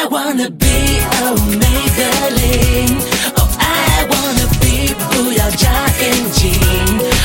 wanna be a Maybelline. Oh, I wanna be 不要加眼睛。